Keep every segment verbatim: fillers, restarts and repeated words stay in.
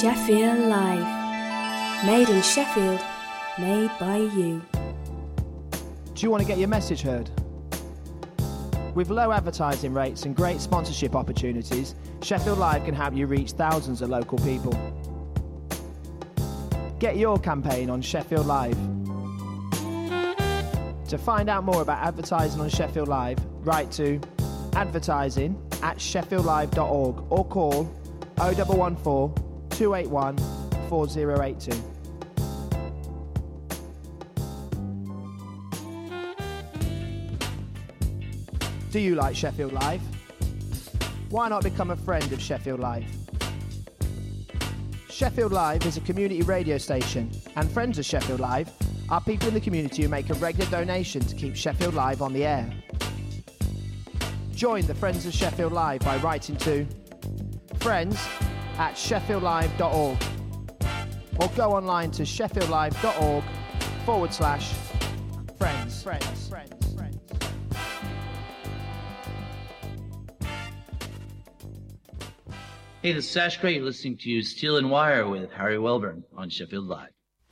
Sheffield Live. Made in Sheffield, made by you. Do you want to get your message heard? With low advertising rates and great sponsorship opportunities, Sheffield Live can help you reach thousands of local people. Get your campaign on Sheffield Live. To find out more about advertising on Sheffield Live, write to advertising at sheffield live dot org or call oh one one four, two eight one, four oh eight two. Do you like Sheffield Live? Why not become a friend of Sheffield Live? Sheffield Live is a community radio station, and friends of Sheffield Live are people in the community who make a regular donation to keep Sheffield Live on the air. Join the Friends of Sheffield Live by writing to friends at sheffield live dot org or go online to sheffield live dot org forward slash friends. Friends. Friends. Friends. Hey, this is Sash Gray. You're listening to Steel and Wire with Harry Welburn on Sheffield Live.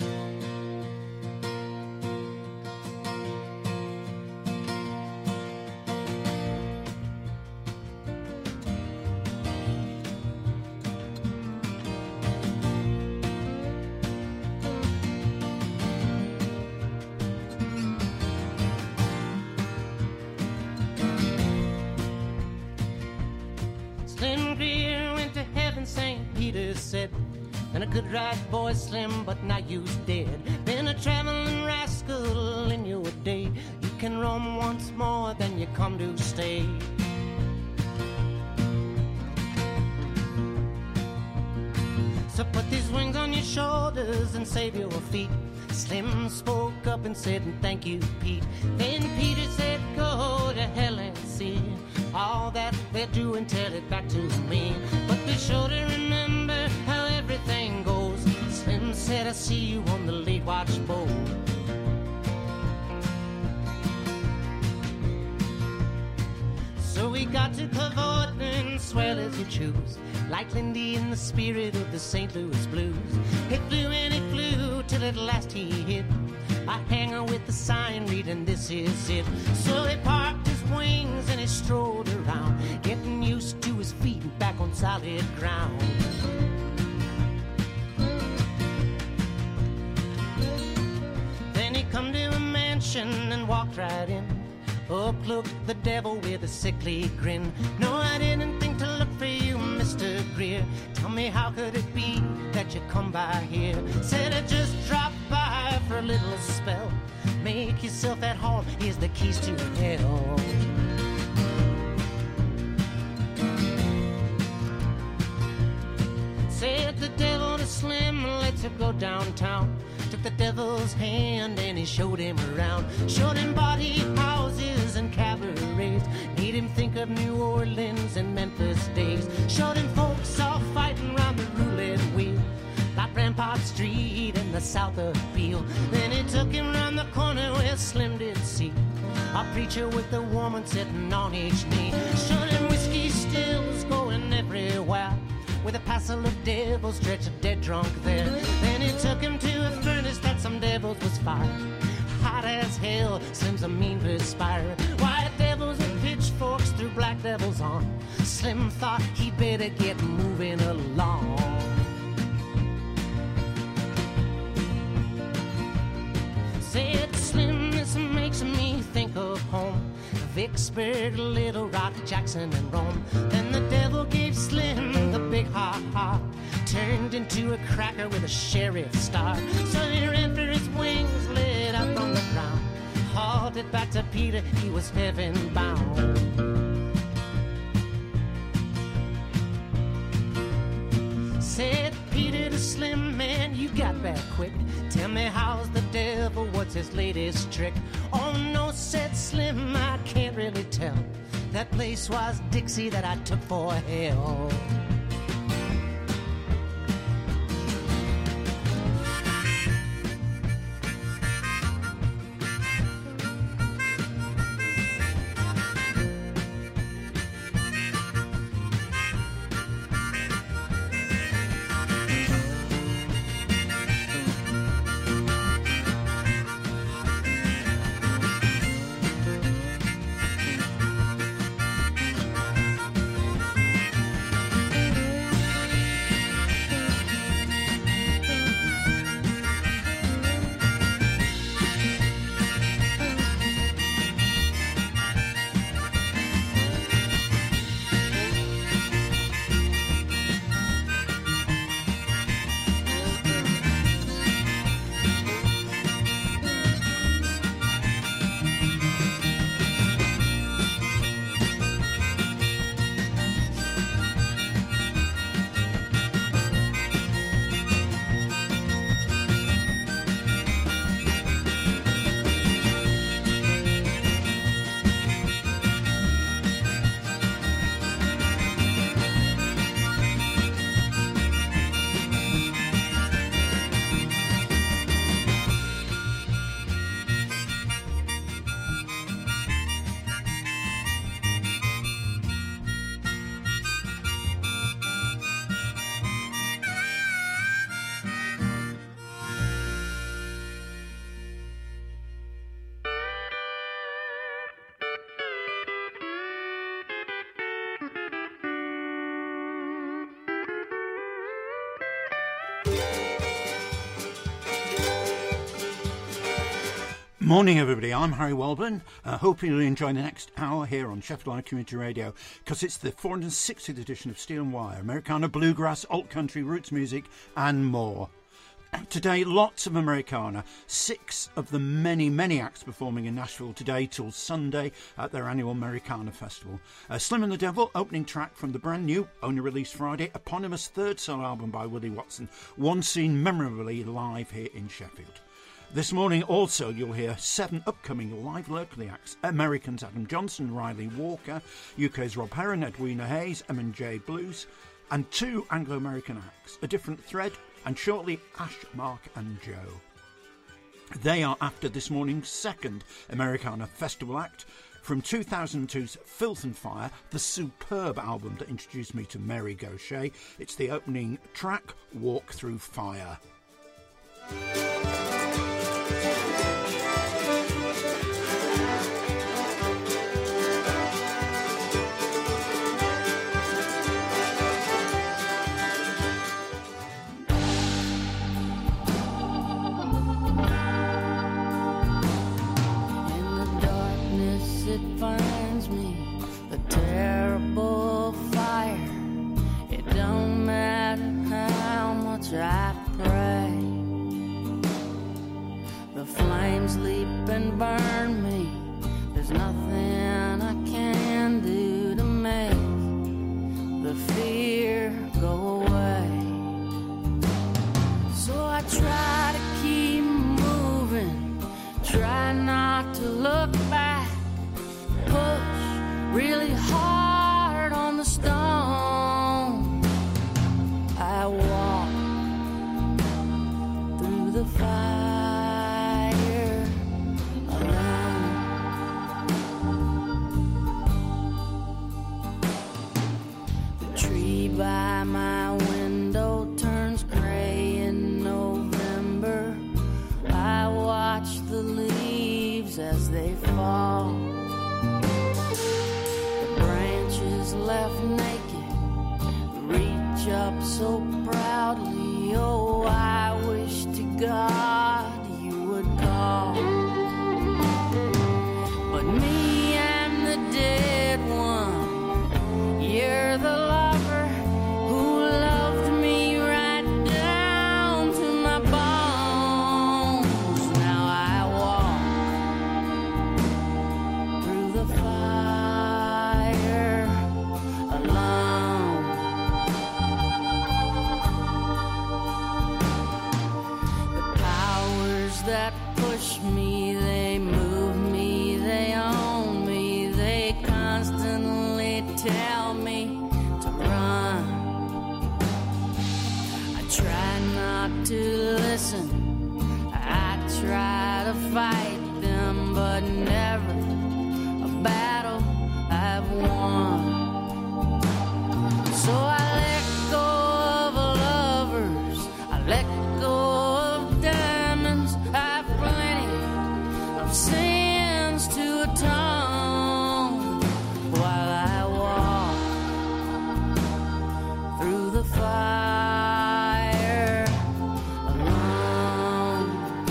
Boy Slim, but now you's dead. Been a traveling rascal in your day. You can roam once more, then you come to stay. So put these wings on your shoulders and save your feet. Slim spoke up and said, thank you, Pete. Then Peter said, go to hell and see all that they're doing, tell it back to me. But be sure to remember how everything goes. Slim said, I see you on the late watch boat. So we got to cavort and swell as you choose, like Lindy in the spirit of the Saint Louis blues. He flew and he flew till at last he hit a hanger with the sign reading, this is it. So he parked his wings and he strolled around, getting used to his feet and back on solid ground. Then he come to a mansion and walked right in. Up looked the devil with a sickly grin. No, I didn't think to look for you, Mister Greer. Tell me, how could it be that you come by here? Said I just dropped by for a little spell. Make yourself at home, here's the keys to hell. Said the devil to Slim, let's go downtown. Took the devil's hand and he showed him around. Showed him body houses and cabarets. Made him think of New Orleans and Memphis days. Showed him folks all fighting round the roulette wheel, like Rampart Street in the south of Beale. Then he took him round the corner where Slim did see a preacher with a woman sitting on each knee. Showed him whiskey stills going everywhere, with a passel of devils stretched dead drunk there. Then he took him to a furnace that some devils was fired. Hot as hell, Slim's a mean perspirer. White devils and pitchforks threw black devils on. Slim thought he better get moving along. Said Slim, this makes me think of home. Vicksburg, Little Rock, Jackson, and Rome. Then the devil gave Slim the big ha-ha, turned into a cracker with a sheriff's star. So he ran for his wings, lit up on the ground, hauled it back to Peter, he was heaven bound. Said Peter to Slim, man, you got back quick. Tell me, how's the devil, what's his latest trick? Oh no, said Slim, I can't really tell. That place was Dixie that I took for hell. Morning, everybody. I'm Harry Welburn. Uh, hope you'll enjoy the next hour here on Sheffield Live Community Radio, because it's the four hundred sixtieth edition of Steel and Wire, Americana, bluegrass, alt country, roots music, and more. Today, lots of Americana. Six of the many, many acts performing in Nashville today till Sunday at their annual Americana Festival. Uh, Slim and the Devil, opening track from the brand new, only released Friday, eponymous third solo album by Willie Watson, one seen memorably live here in Sheffield. This morning also you'll hear seven upcoming live locally acts. Americans Adam Johnson, Riley Walker, U K's Rob Heron, Edwina Hayes, M and J Blues, and two Anglo-American acts, A Different Thread, and shortly Ash, Mark and Joe. They are after this morning's second Americana Festival act from two thousand two's Filth and Fire, the superb album that introduced me to Mary Gauthier. It's the opening track, Walk Through Fire. It finds me a terrible fire. It don't matter how much I pray. The flames leap and burn me. There's nothing I can do to make the fear go away. So I try to keep moving, try not to look back. Push really hard on the stone. I walk through the fire alone. The tree by my window turns gray in November. I watch the leaves as they fall. Left naked, reach up so proudly. Oh, I wish to God you would call. But me, I'm the dead one. You're the lover who loved me right down to my bones. Now I walk through the fire. That push me, they move me, they own me, they constantly tell me to run. I try not to listen, I try to fight them, but never a battle I've won. So I let go of lovers, I let go of diamonds, I've plenty of sins to atone while I walk through the fire alone.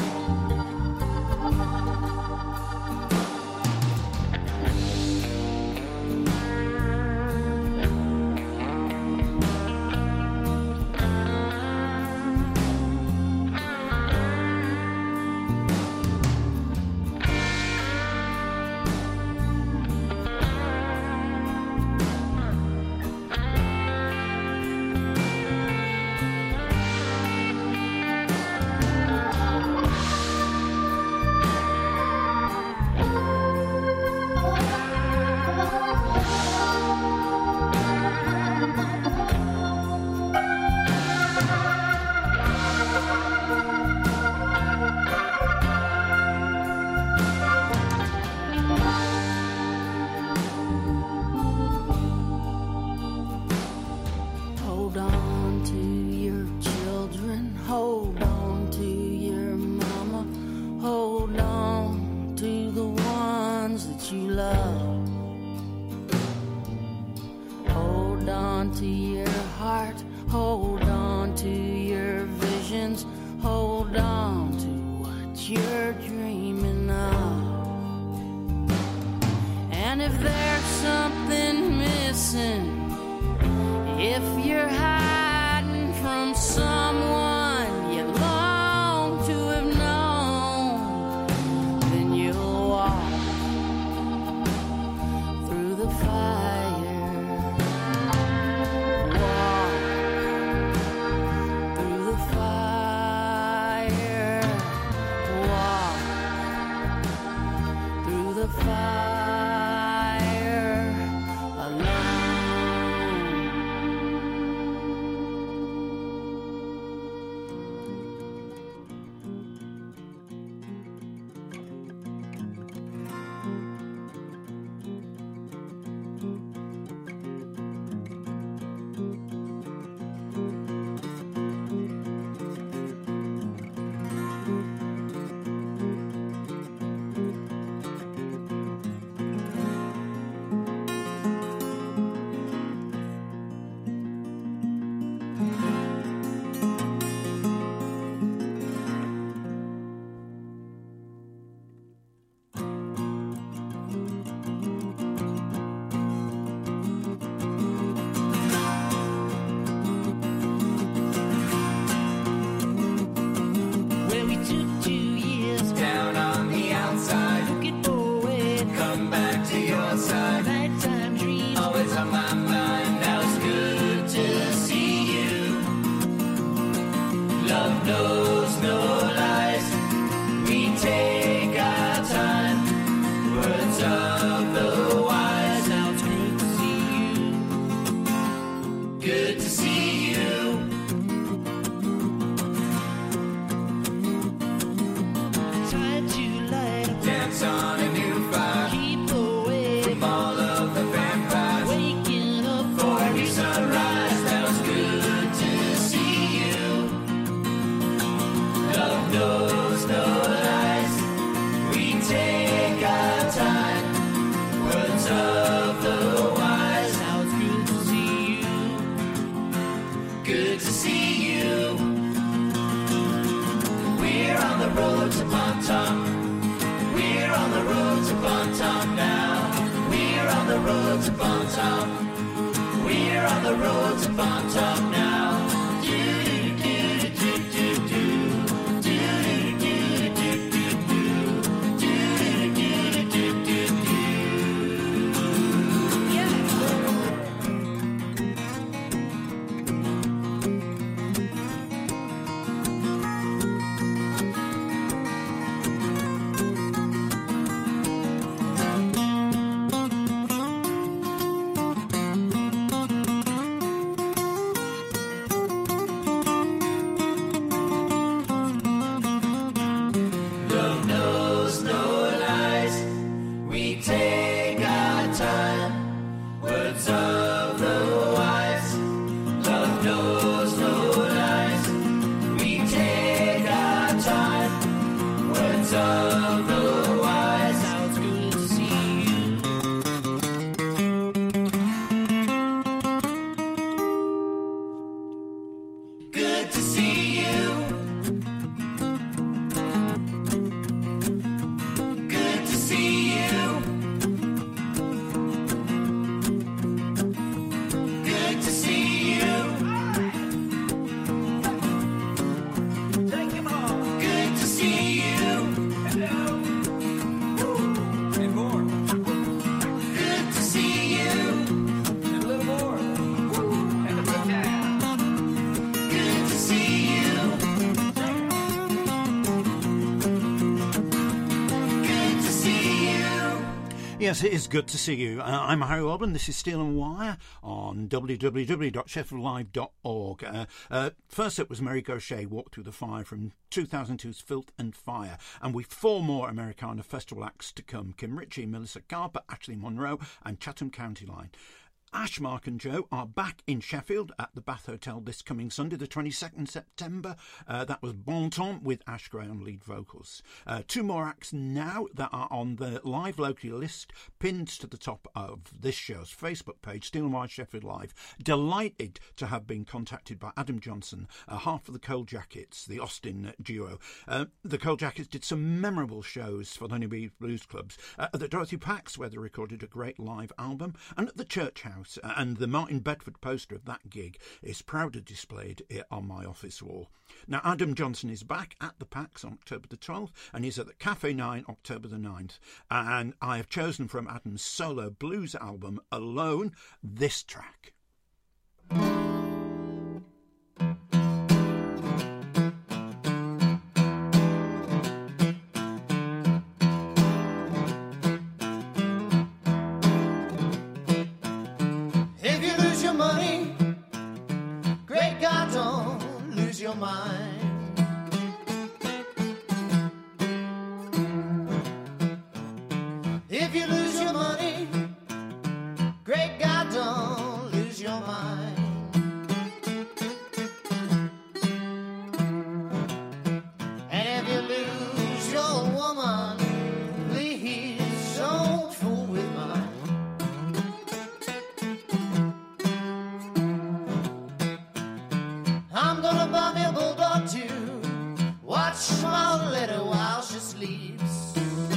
to your heart, hold on to your visions, hold on to what you're dreaming of. there's something missing. If you're hiding from someone you long to have known, then you'll walk through the fire. Walk through the fire. Walk through the fire alone. Where we took two years Down on the outside, looking forward, come back to your side. nighttime dreams. Always on my mind, now it's good to see you. Love knows no lies, we take our time. Words of the wise, Now it's good to see you. good to see you. Time to light up, Dance on a new fire, keep away, from all of the vampires. waking up For every sunrise, now it's good to see you. Love knows no lies, we take our time. Words of the wise, Now it's good to see you. good to see you. We're on the road to Bonton. We're on the road to Bonton now. We're on the road to Bonton. We're on the road to Bonton now. Do-do-do-do-do-do-do. Do-do-do-do-do-do. Do-do-do-do-do-do. Love knows no lies, we take our time. Words of the wise, love knows no lies, we take our time. Words of the wise, Now it's good to see you. good to see you. Good to see you. Good to see you. Good to see you. And more. Good to see you. And a little more. And a bit down. Good to see you. Good to see you. Yes, it is good to see you. Uh, I'm Harry Wellborn. This is Steel and Wire on w w w dot sheffield live dot org. Uh, uh, first up was Mary Gauthier, Walk Through the Fire from two thousand two's Filth and Fire. And we've four more Americana Festival acts to come. Kim Ritchie, Melissa Carper, Ashley Monroe and Chatham County Line. Ash, Mark and Joe are back in Sheffield at the Bath Hotel this coming Sunday, the twenty-second of September. Uh, that was Bon Temps with Ash Gray on lead vocals. Uh, two more acts now that are on the live locally list, pinned to the top of this show's Facebook page, Steel and Wire Sheffield Live. Delighted to have been contacted by Adam Johnson, uh, half of the Coal Jackets, the Austin duo. Uh, the Coal Jackets did some memorable shows for the Honeybee Blues Clubs uh, at the Dorothy Pax, where they recorded a great live album, and at the Church House, and the Martin Bedford poster of that gig is proudly displayed on my office wall. Now, Adam Johnson is back at the Pax on October the twelfth, and he's at the Cafe nine October the ninth, and I have chosen from Adam's solo blues album, Alone, this track. Your mind. If you lose your money, great God, don't lose your mind. And if you lose your woman, please don't fool with mine. I'm gonna buy me a bulldog too, watch my little while she sleeps.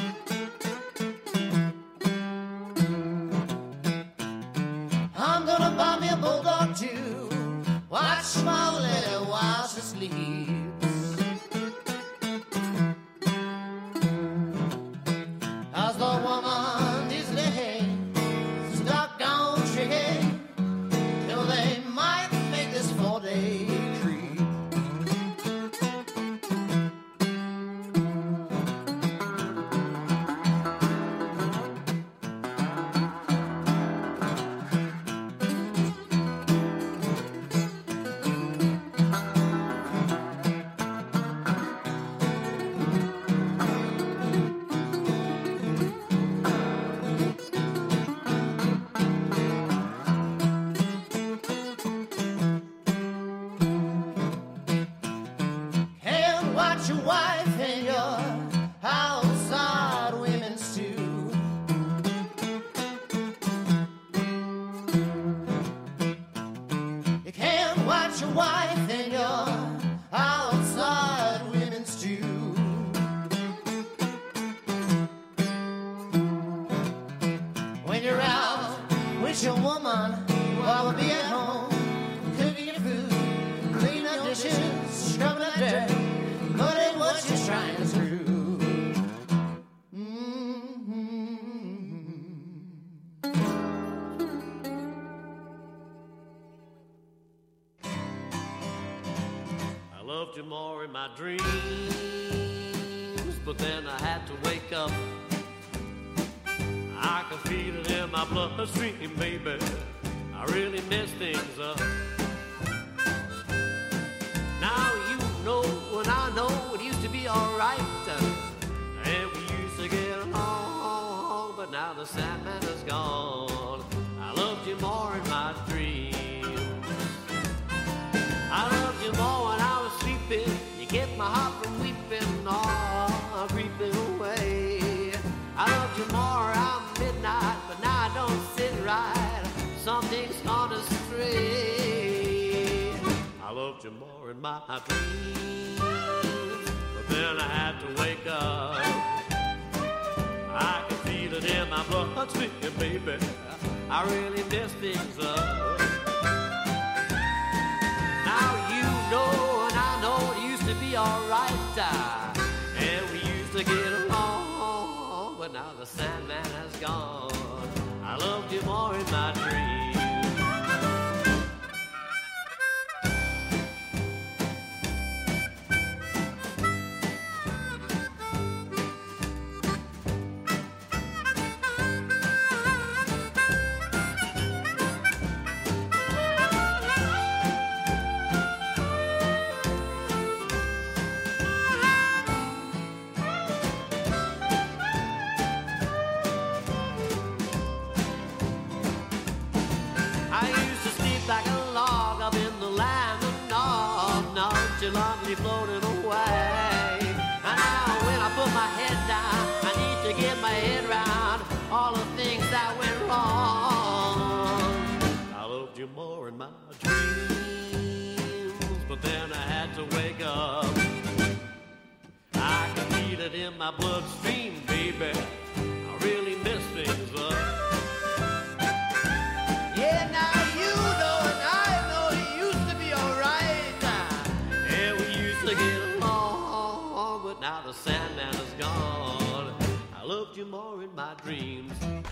I'm gonna buy me a bulldog too, watch my little while she sleeps. As the woman is laying, stuck on tree, till they might make this four-day. Your wife and your outside women too. You can't watch your wife and your outside women too. When you're out with your woman, while we'll be at home, cooking your food, cleaning up dishes, scrubbing up dirt. But it was just trying to screw. Mm-hmm. I loved you more in my dreams, but then I had to wake up. I can feel it in my bloodstream, baby. I really mess things up. Now you know and I know it used to be alright, and we used to get along, but now the Sandman is gone. I loved you more in my dreams. I loved you more when I was sleeping. You kept my heart from weeping, oh, creeping away. I loved you more around midnight, but now I don't sit right. Something's gone astray. I loved you more in my dreams, but then I had to wake up. I can feel it in my bloodstream, baby. I really mess things up. Now you know and I know it used to be alright, and we used to get along, but now the Sandman has gone. I loved you more in my dreams. nonchalantly floating away. And now when I put my head down, I need to get my head round all the things that went wrong. I loved you more in my dreams, but then I had to wake up. I can feel it in my bloodstream, baby. I really miss things up. Yeah, now you know and I know it used to be alright. Yeah, we used to get along, but now the Sandman is gone. I loved you more in my dreams.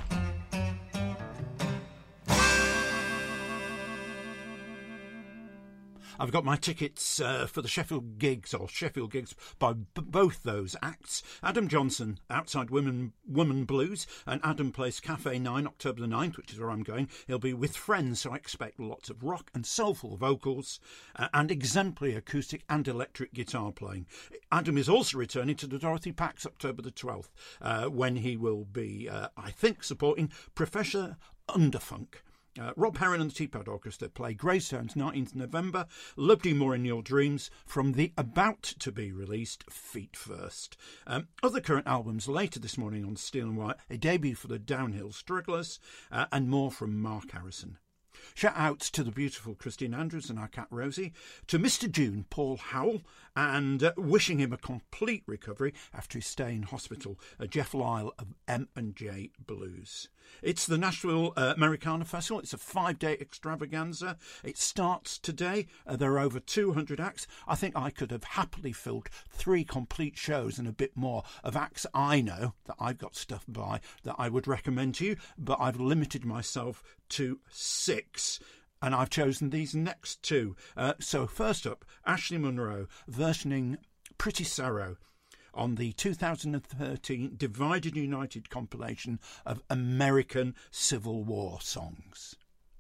I've got my tickets uh, for the Sheffield gigs, or Sheffield gigs, by b- both those acts. Adam Johnson, Outside Women Woman Blues, and Adam plays Cafe nine, October the ninth, which is where I'm going. He'll be with friends, so I expect lots of rock and soulful vocals uh, and exemplary acoustic and electric guitar playing. Adam is also returning to the Dorothy Pax October the twelfth, uh, when he will be, uh, I think, supporting Professor Underfunk. Uh, Rob Herron and the Teapot Orchestra play Greystones, nineteenth of November, Loved You More in Your Dreams, from the about-to-be-released Feet First. Um, other current albums later this morning on Steel and Wire, a debut for the Downhill Strugglers, uh, and more from Mark Harrison. Shout outs to the beautiful Christine Andrews and our cat Rosie, to Mister June, Paul Howell, and uh, wishing him a complete recovery after his stay in hospital, uh, Jeff Lyle of M and J Blues. It's the Nashville uh, Americana Festival. It's a five-day extravaganza. It starts today. Uh, there are over two hundred acts. I think I could have happily filled three complete shows and a bit more of acts I know that I've got stuff by that I would recommend to you, but I've limited myself to six. And I've chosen these next two. Uh, so first up, Ashley Monroe versioning Pretty Sorrow on the two thousand thirteen Divided United compilation of American Civil War songs.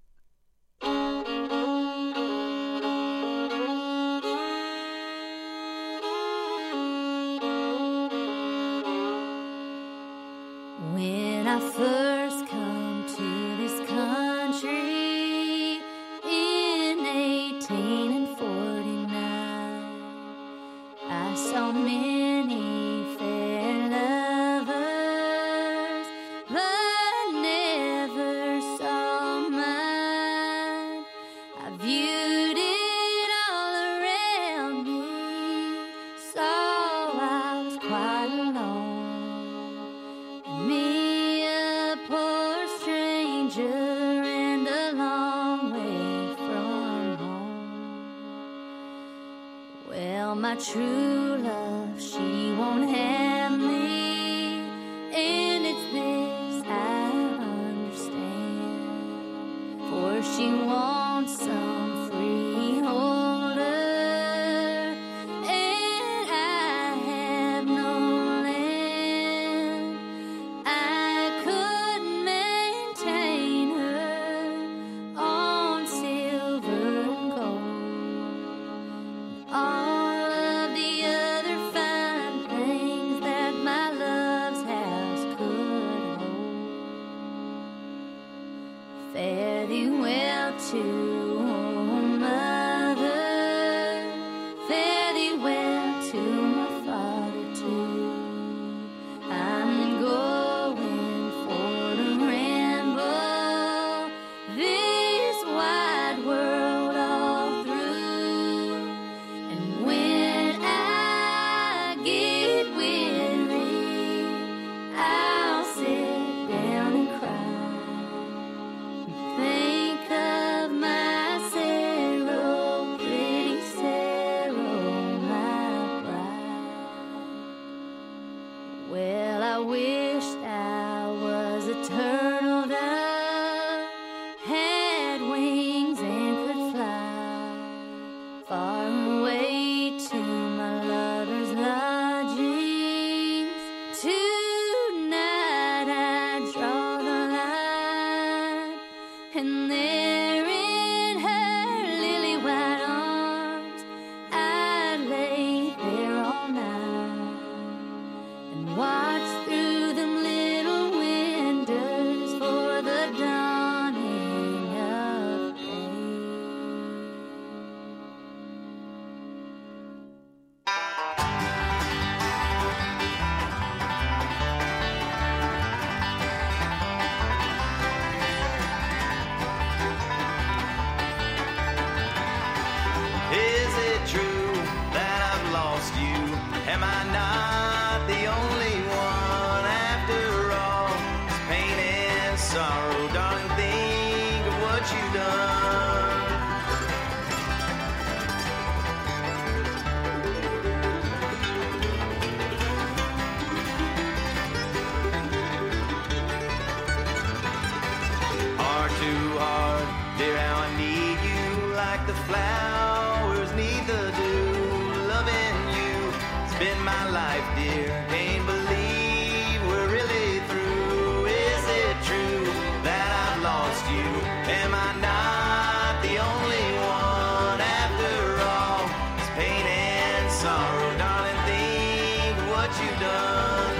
When I first come to this country in eighteen forty-nine, I saw many fair lovers, but never saw mine. I viewed it all around me, saw I was quite alone. Me, a poor stranger and a long way from home. Well, my true love, she won't have me, and it's this I understand. For she wants some freeholder, and I have no land. I couldn't maintain her on silver and gold, all of the other fine things that my love's house could hold. Fare thee well to flowers need the dew. Loving you has been my life, dear. Can't believe we're really through. Is it true that I've lost you? Am I not the only one after all? It's pain and sorrow, darling, think of what you've done.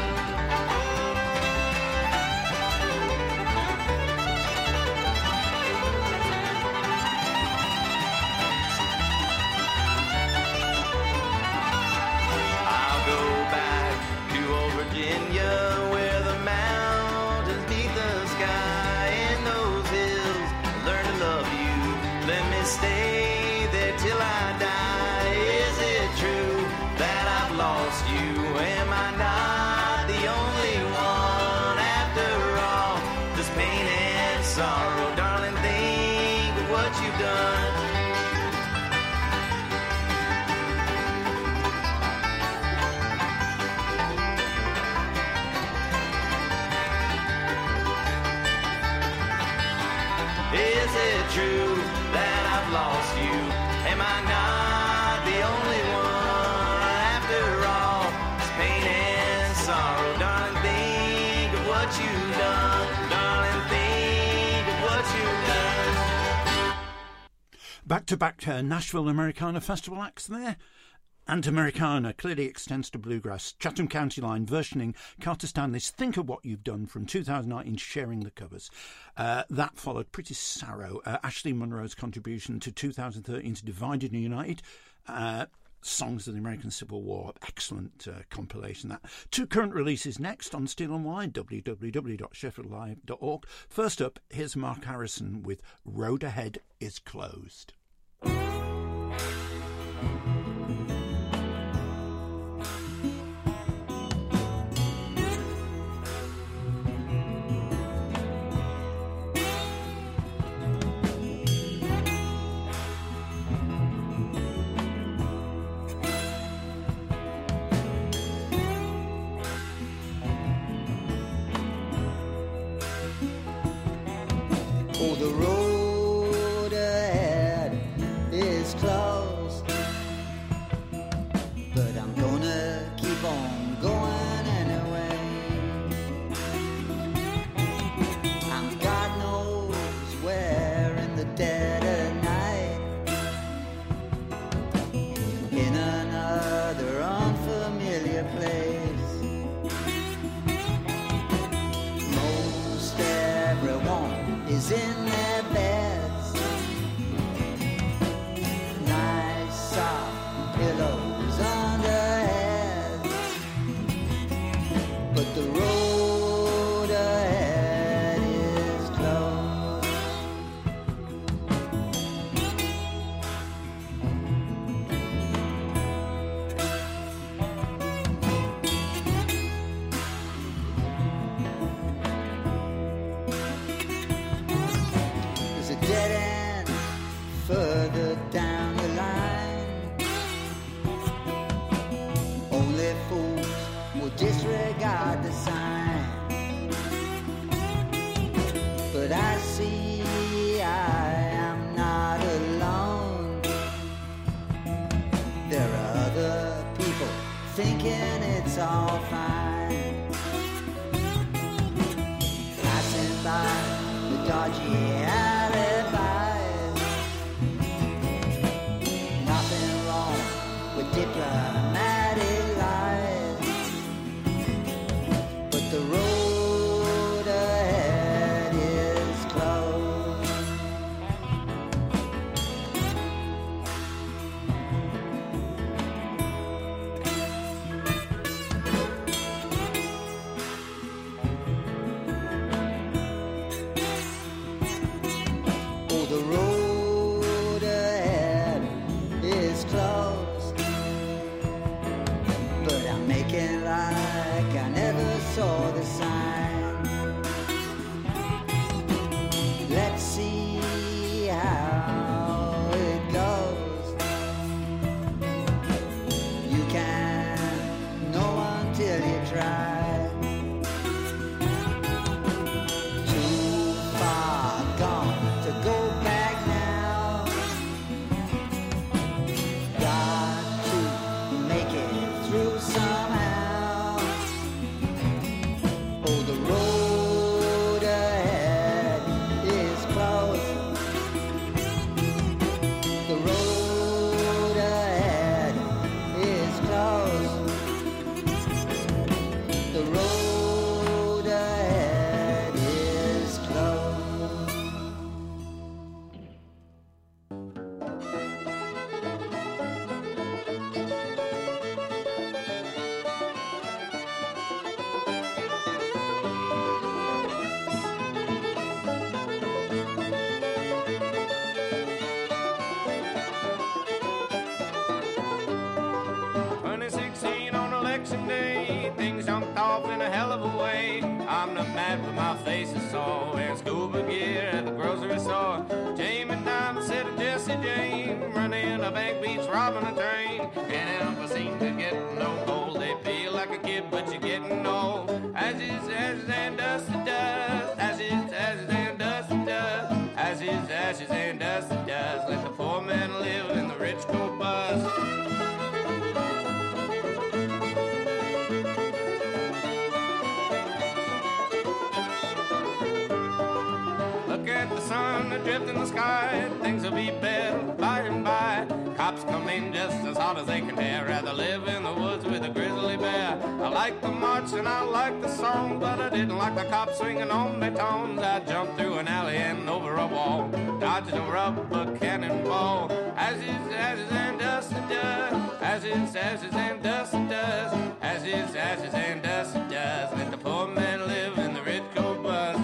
I'll go back to old Virginia, where the mountains meet the sky. In those hills, learn to love you. Let me stay there till I die. Is it true that I've lost you? Am I not the only one after all? This pain and sorrow, darling, think of what you've done. Is it true that I've lost you? Am I not the only one after all? This pain and sorrow, darling, think of what you've done. Darling, think of what you've done. Back-to-back uh, Nashville Americana Festival acts there. And Americana clearly extends to bluegrass. Chatham County Line versioning Carter Stanley's Think of What You've Done from two thousand nineteen, sharing the covers. Uh, that followed Pretty Sorrow, uh, Ashley Monroe's contribution to two thousand thirteen's Divided and United, uh, Songs of the American Civil War. Excellent uh, compilation, that. Two current releases next on Steel and Wire, w w w dot sheffield live dot org. First up, here's Mark Harrison with Road Ahead is Closed. Oh, the road ahead is closed, but I'm gonna keep on going anyway. I'm God knows where in the dead of night, in another unfamiliar place. Most everyone is in their beds, nice soft pillows under heads, but the road ahead is closed. There's a dead end further down the line. Only fools will disregard the sign. But I see I am not alone. There are other people thinking it's all fine. Passing by the dodgy alibis. Nothing wrong with diplomatic lies, but the road ahead is closed. Oh, the road ahead is closed, but I'm making like I never saw the sign. Let's see how it goes. You can't know until you try. Too far gone to go back now. Jane, running a bank beats robbing a train. Can't help but seem to get no gold. They feel like a kid, but you're getting old. Ashes, ashes, and dust to dust. Ashes, ashes, and dust to dust. Ashes, ashes, and dust to dust. Let the poor man live and the rich go bust. Look at the sun adrift in the sky. Things will be better by and by. Cops come in just as hard as they can dare. Rather live in the woods with a grizzly bear. I like the march and I like the song, but I didn't like the cops swinging on batons. I jumped through an alley and over a wall, dodging a rubber cannonball. Ashes, ashes, and dust to dust. Ashes, ashes, and dust to dust. Ashes, ashes, and dust to dust. Let the poor man live and the rich go bust.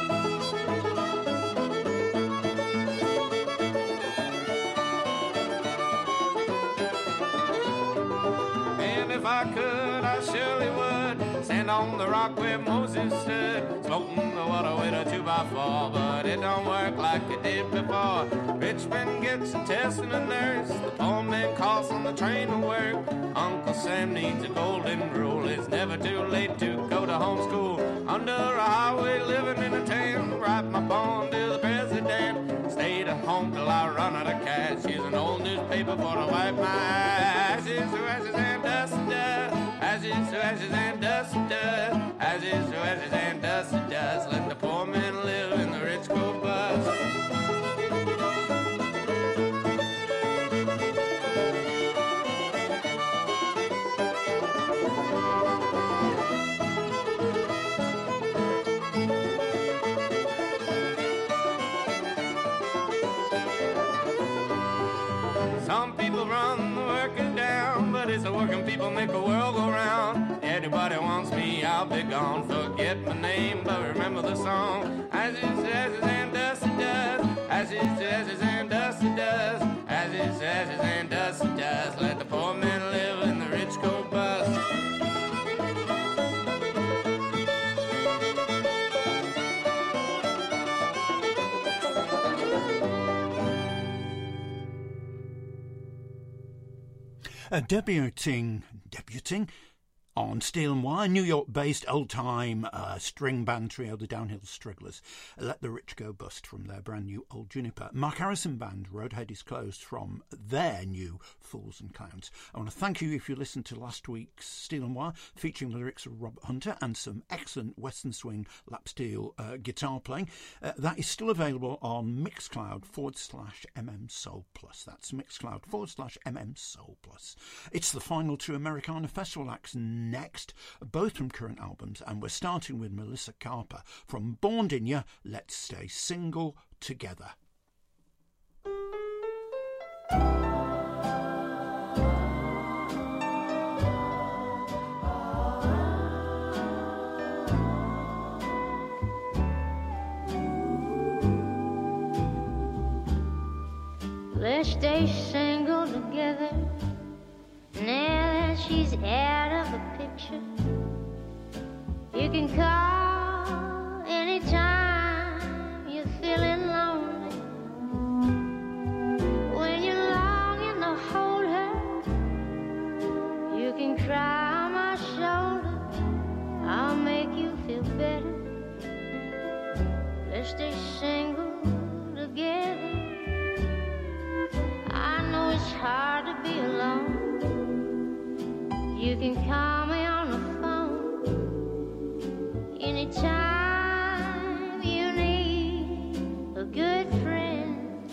If I could, I surely would stand on the rock where Moses stood, smoking the water with a two by four. But it don't work like it did before. Rich man gets a test and a nurse. The poor man coughs on the train to work. Uncle Sam needs a golden rule. It's never too late to go to homeschool. Under a highway, living in a tent, write my poem to the president. Stayed at home till I run out of cash. Here's an old newspaper for to wipe my ashes to ashes and dust to dust. Ashes to ashes and dust to dust. Ashes to ashes and dust to dust. Let the poor man live and the rich go bust. Some people run the workers down, but it's the working people make the world go round. Anybody wants me, I'll be gone. Forget my name, but remember the song. Ashes to ashes and dust to dust. Ashes to ashes and dust to dust. Ashes to ashes and dust to dust. Let the poor man live and the rich go bust. Uh, debuting, debuting on Steel and Wire, New York-based old-time uh, string band trio, the Downhill Strigglers. Let the Rich Go Bust from their brand new Old Juniper. Mark Harrison Band, Roadhead is closed from their new Fools and Clowns. I want to thank you if you listened to last week's Steel and Wire, featuring the lyrics of Robert Hunter and some excellent Western Swing lap steel uh, guitar playing. Uh, that is still available on Mixcloud forward slash MM Soul Plus. That's Mixcloud forward slash MM Soul Plus. It's the final two Americana Festival acts next, both from current albums, and we're starting with Melissa Carper from Born in Ya, Let's Stay Single Together. Let's stay single together. Now that she's out of the picture, you can call anytime you're feeling lonely. When you're longing to hold her, you can cry on my shoulder. I'll make you feel better. Let's stay single together. I know it's hard to be alone. You can call me on the phone anytime you need a good friend.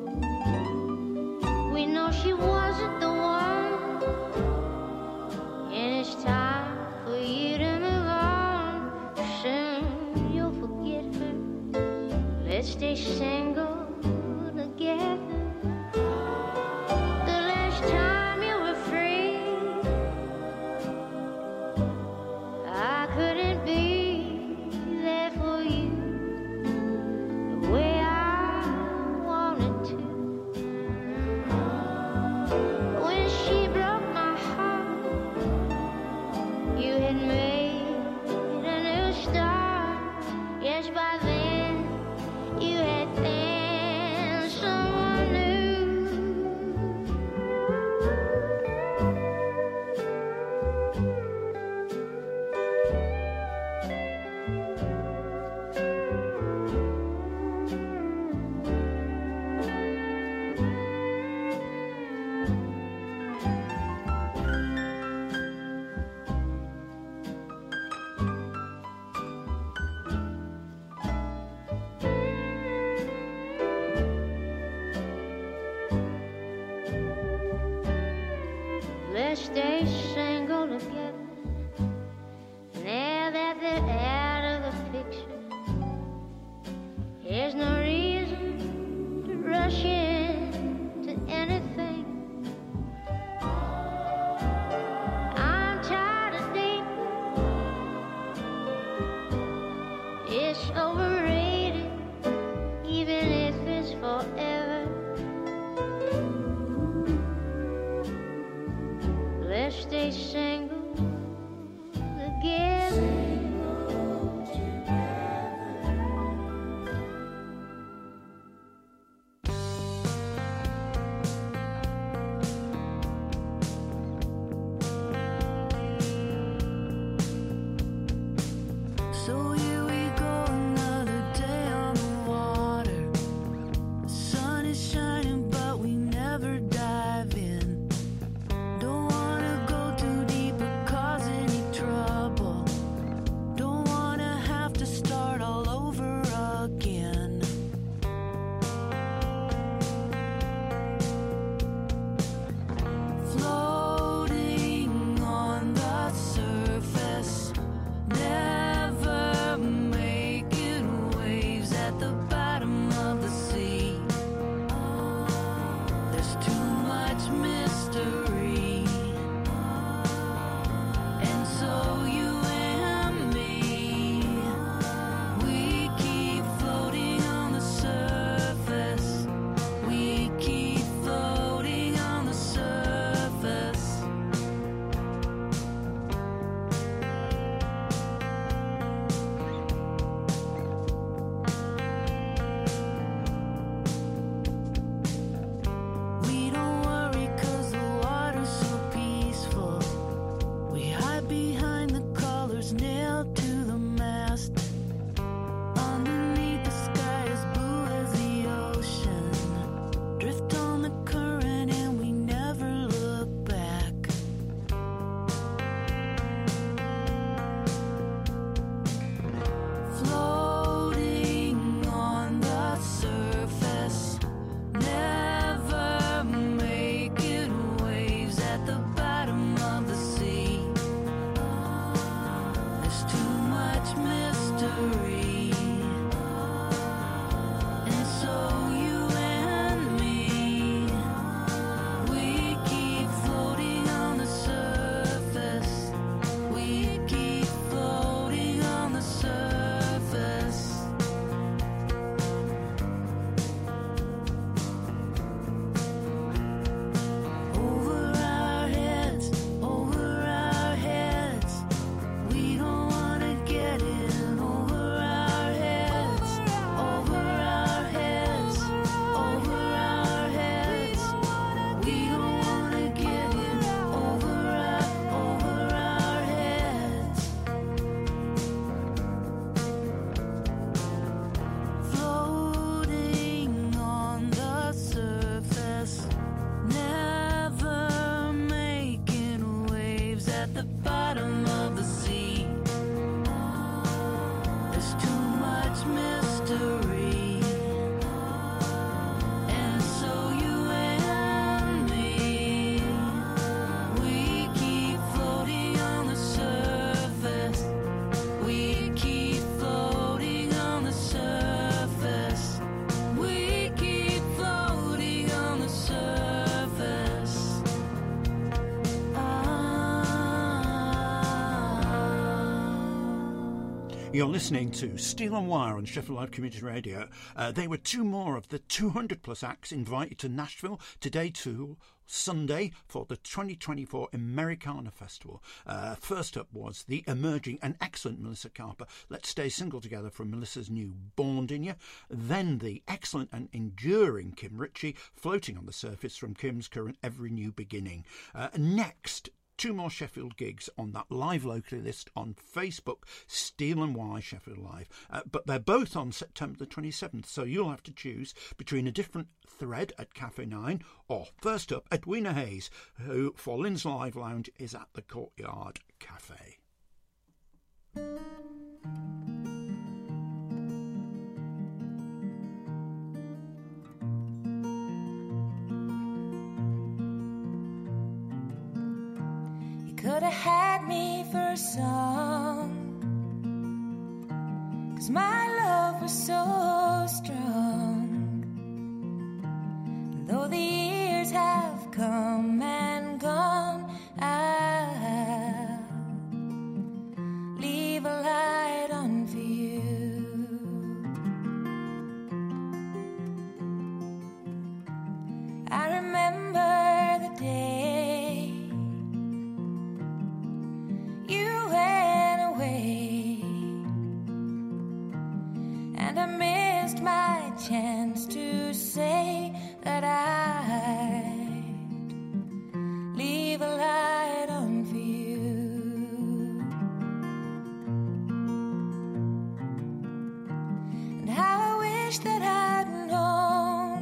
We know she wasn't the one, and it's time for you to move on. Soon you'll forget her. Let's stay single together. The last time let's stay single together. Now that they're out of the picture, there's no reason to rush into anything. I'm tired of dating. It's overrated, even if it's forever. Let's stay single together. So here we go, another day on the water. The sun is shining, but we never dive in. Don't wanna go too deep or cause any trouble. Don't wanna have to start all over again. Floating on the surface, never making waves at the bottom of the sea. There's too much mystery, and so you and me, we keep floating on the surface. We keep floating on the surface. We don't worry 'cause the water's so peaceful. We hide behind the colors nailed to the mast. Underneath the sky as blue as the ocean. Drift on the current and we never look back. Floating on the surface, never making waves at the bottom of the sea. There's too much mystery, and so you and me, we keep floating on the surface. We keep floating on the surface. Over our heads, over our heads. We don't wanna get in. Over our heads, over our heads, over our heads. We don't wanna get in. Over our, over our heads. Floating on the surface, never making waves at the bottom of the sea. There's too much mystery, and so you and me, we keep floating on the surface. We keep floating on the surface. We keep floating on the surface. You're listening to Steel and Wire on Sheffield Live Community Radio. Uh, they were two more of the two hundred plus acts invited to Nashville today to Sunday for the twenty twenty-four Americana Festival. Uh, first up was the emerging and excellent Melissa Carper, Let's Stay Single Together, from Melissa's new Born In Ya. Then the excellent and enduring Kim Ritchie, Floating on the Surface, from Kim's current Every New Beginning. Uh, next, two more Sheffield gigs on that live locally list on Facebook, Steel and Wire Sheffield Live. Uh, but they're both on September the twenty-seventh, so you'll have to choose between a different thread at Cafe nine or, first up, Edwina Hayes, who for Lynn's Live Lounge is at the Courtyard Cafe. could have had me for a song, 'cause my love was so strong. Though the years have come and gone, I'll leave a light on for you. I remember the day you went away, and I missed my chance to say that I'd leave a light on for you. And how I wish that I'd known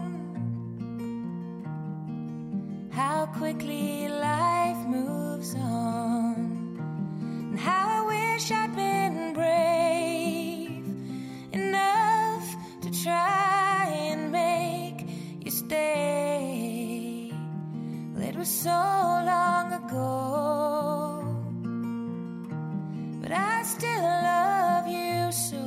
how quickly life moves on, and how I wish I'd been brave enough to try and make you stay. Well, it was so long ago, but I still love you so,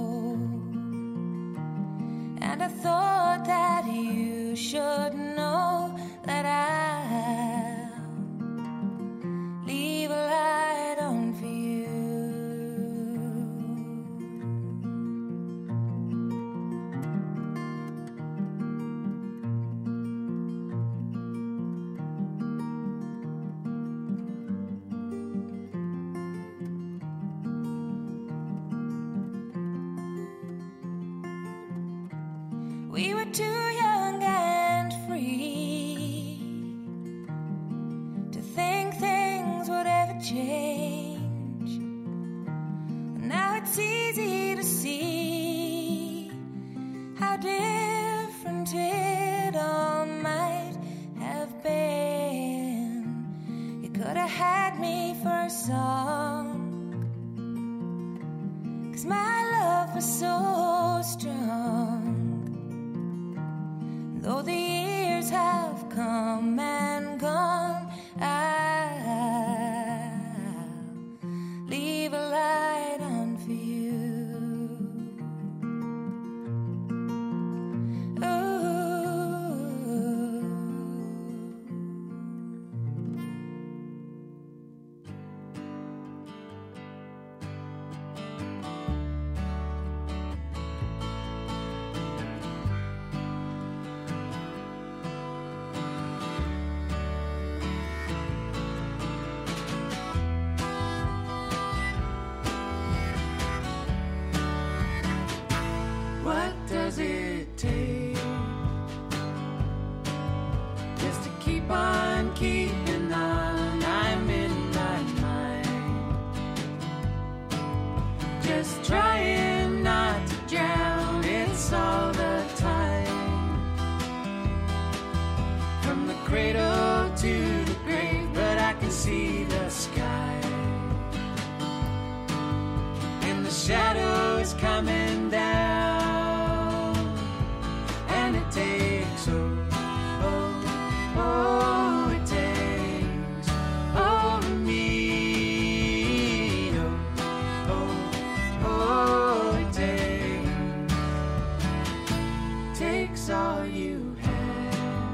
and I thought that you should know that I'll leave a light on for you. We were too young and free to think things would ever change. Now it's easy to see how different it all might have been. You could have had me for a song, 'cause my love was so strong. Though the years have come and gone, I'll leave a light on for you. What does it take just to keep on keeping on? I'm in my mind, just trying not to drown. It's all the time, from the cradle to the grave, but I can see the sky, and the shadows coming down, and it takes oh, oh, oh, it takes oh me, oh, oh, oh, it takes, takes all you have.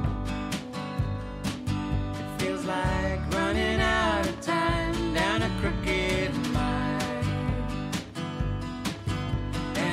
It feels like running out of time down a crooked mile,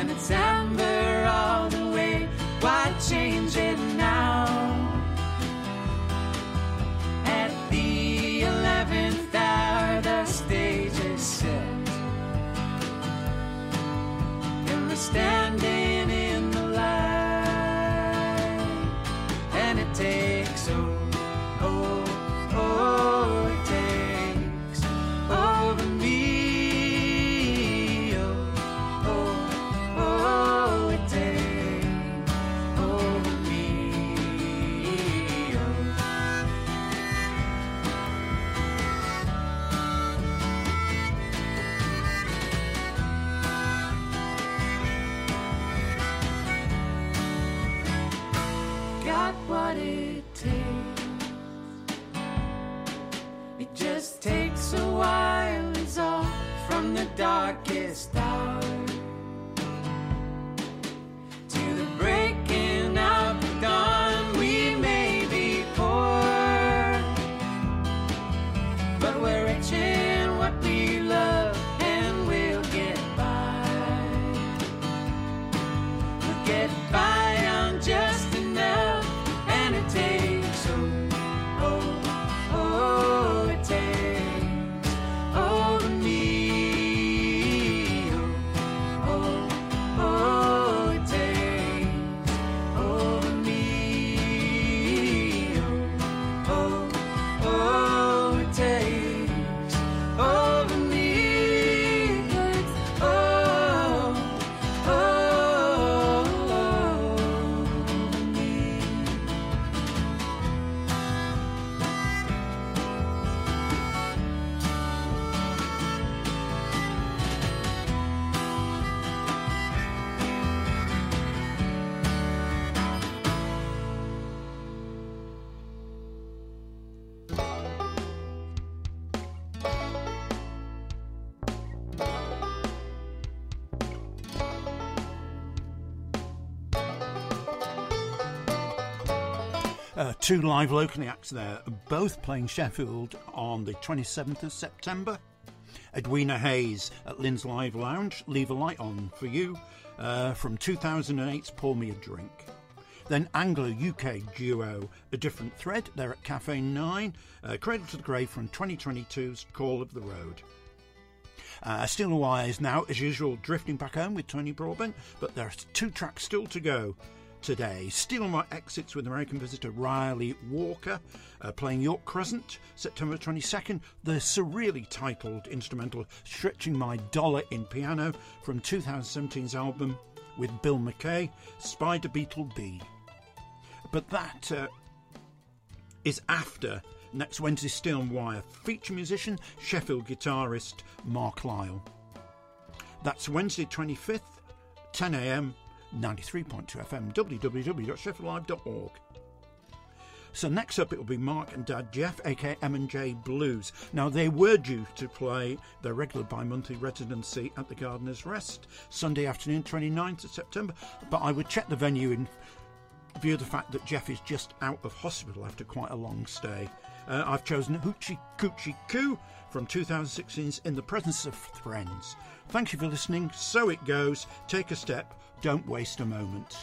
It just takes a while, is all from the darkest hour to the breaking of the dawn. We may be poor, but we're rich in what we love, and we'll get by. We'll get by on just enough, and it takes oh, oh, oh, it takes over me. Oh, oh, oh, it takes over me. Oh, oh, oh, it takes over me. Oh, oh, over me. Uh, two live locally acts there, both playing Sheffield on the twenty-seventh of September. Edwina Hayes at Lynn's Live Lounge, Leave a Light On For You, uh, from two thousand eight's Pour Me a Drink. Then Anglo-U K duo A Different Thread, they're at Cafe nine, uh, Cradle to the Grave from twenty twenty-two's Call of the Road. Uh, Steel and Wire is now, as usual, drifting back home with Tony Broadbent, but there are two tracks still to go today. Steel and Wire exits with American visitor Riley Walker, uh, playing York Crescent, September twenty-second. The surreally titled instrumental Stretching My Dollar in Piano from two thousand seventeen's album with Bill McKay, Spider Beetle B. But that uh, is after next Wednesday's Steel and Wire feature musician, Sheffield guitarist Mark Lyle. That's Wednesday twenty-fifth, ten a.m, ninety-three point two F M, w w w dot sheffield live dot org. So next up it will be Mark and Dad Jeff, aka M and J Blues. Now they were due to play their regular bi-monthly residency at the Gardener's Rest Sunday afternoon, twenty-ninth of September, but I would check the venue in view of the fact that Jeff is just out of hospital after quite a long stay. Uh, I've chosen Hoochie Coochie Coo from two thousand sixteen's In the Presence of Friends. Thank you for listening. So it goes. Take a step. Don't waste a moment.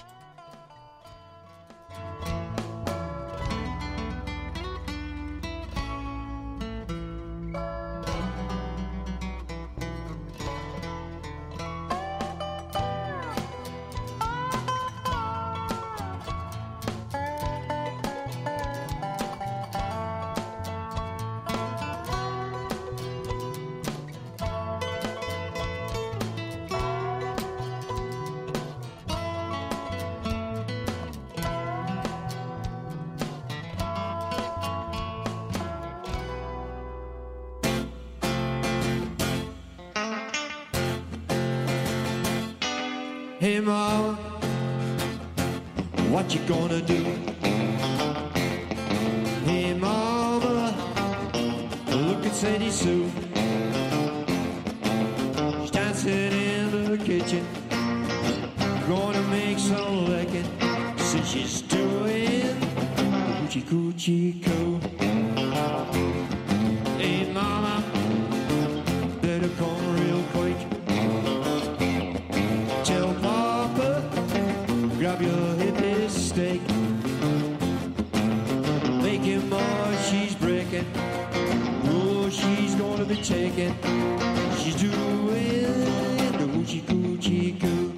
Hey mama, what you gonna do? Hey mama, look at Sadie Sue. She's dancing in the kitchen, gonna make some licking. See she's doing coochie coochie coo. Hey mama, better come real quick. Tell Papa, grab your hippie steak. Make him more, she's breaking. Oh, she's gonna be taken. She's doing the hoochie coochie coo.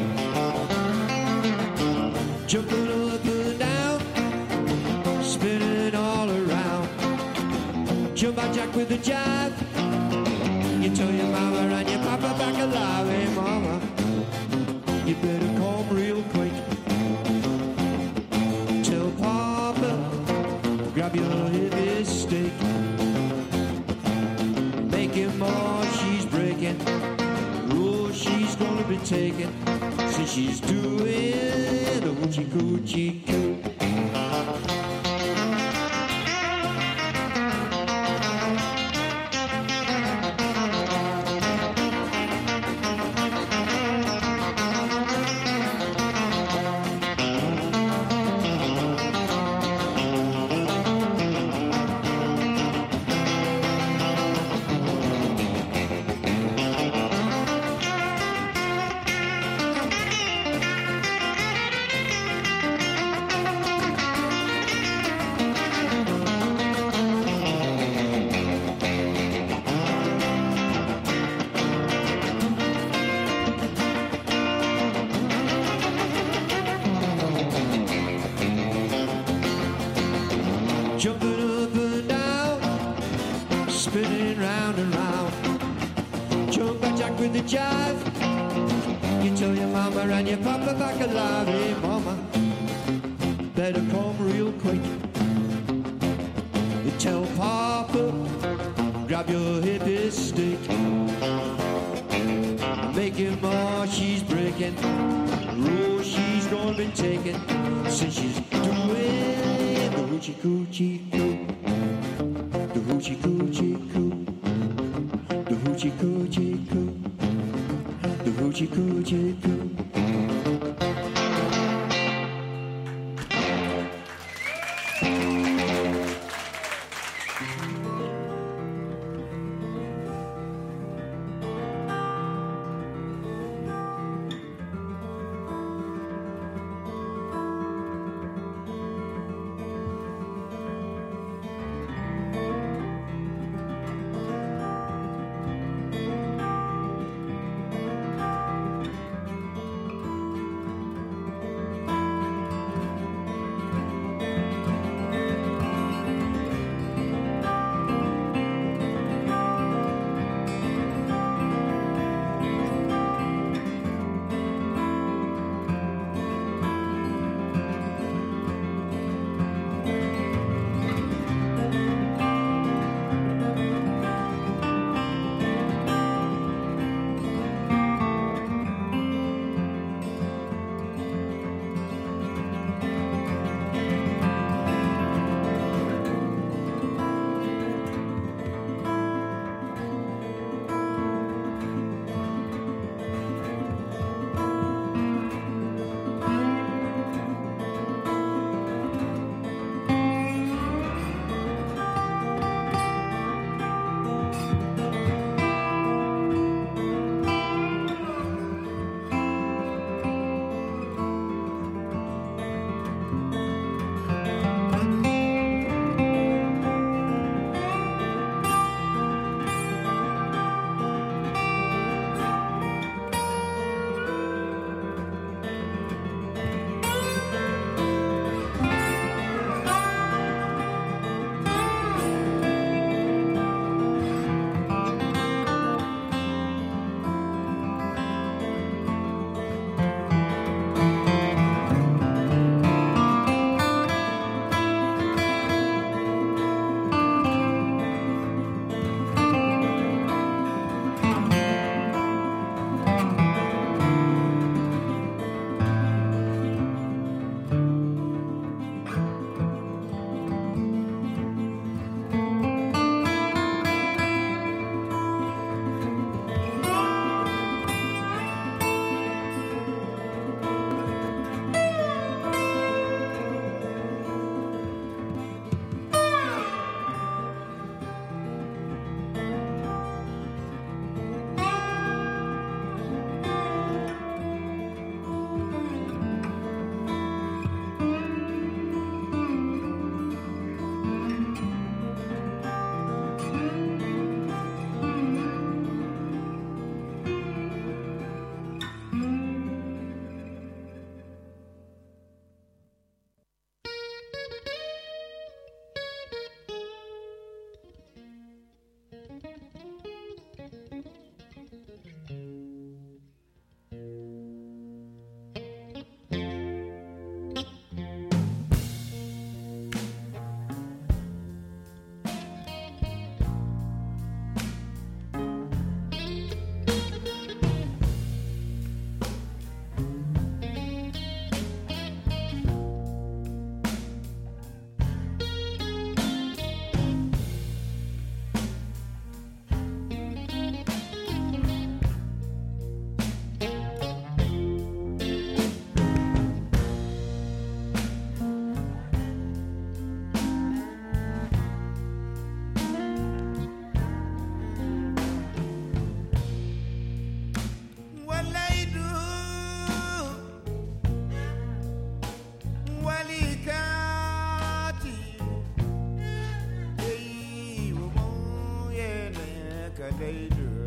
Jumping up and down, spinning all around. Jump out jack with the jive. You tell your mama and your papa back alive. Hey mama, you better come real quick. Tell Papa, grab your heavy steak. Make him more, she's breaking. Oh, she's gonna be taken. See, she's doing the hoochie coochie coo. spinning round and round. Jumbo jack with the jive. You tell your mama and your papa back alive. Hey mama, better come real quick. You tell papa, grab your hippie stick. Making more, she's breaking. Roll, she's gonna be taken. Since she's doing the hoochie coochie coo. The hoochie coochie coo. The hoochie coochie coo. The hoochie coochie coo. they do.